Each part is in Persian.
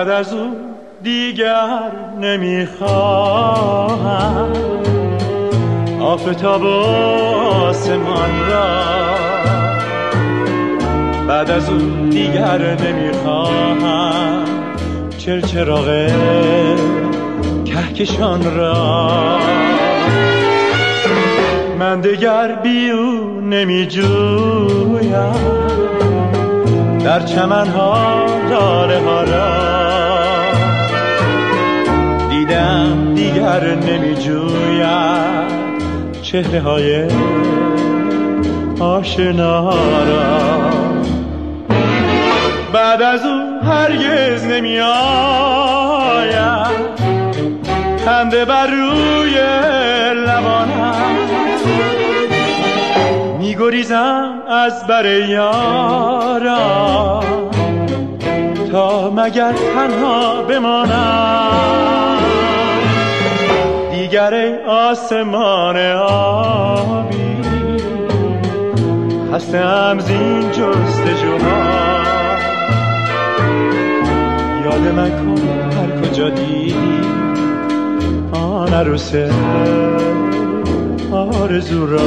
بعد از او دیگر نمیخواهم آفتاب و آسمان را، بعد از او دیگر نمیخواهم چراغ کهکشان را. من دیگر بی او نمی جویم در چمنها لاله ها را، دیدم دیگر نمی جویم چهره های آشنا را. بعد از او هرگز نمی آید خنده بر روی لبانم، می گریزم از بر یارم تا مگر تنها بمانم. دیگر آسمان آبی خسته‌ام زین جستجوها، یاد من کن هر کجا دیدی آن عروس آرزو را.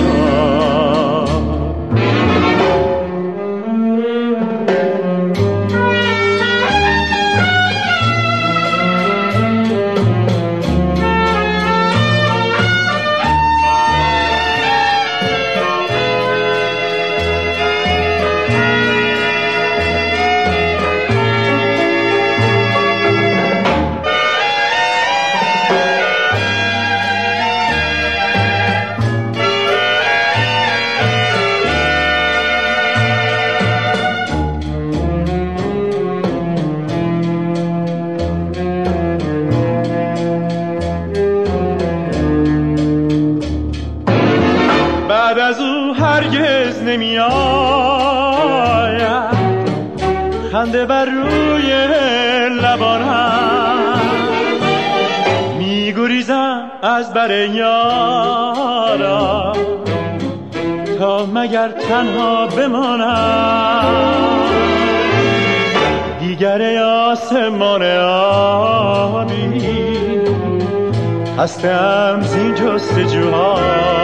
بعد از او هرگز نمی آید خنده بر روی لبانم، می گریزم از بر یارم تا مگر تنها بمانم. دیگر آسمان آبی هستم زین جستجوها،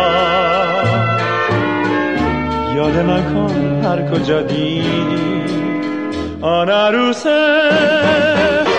یاد من کن هر کجا دیدی آن عروس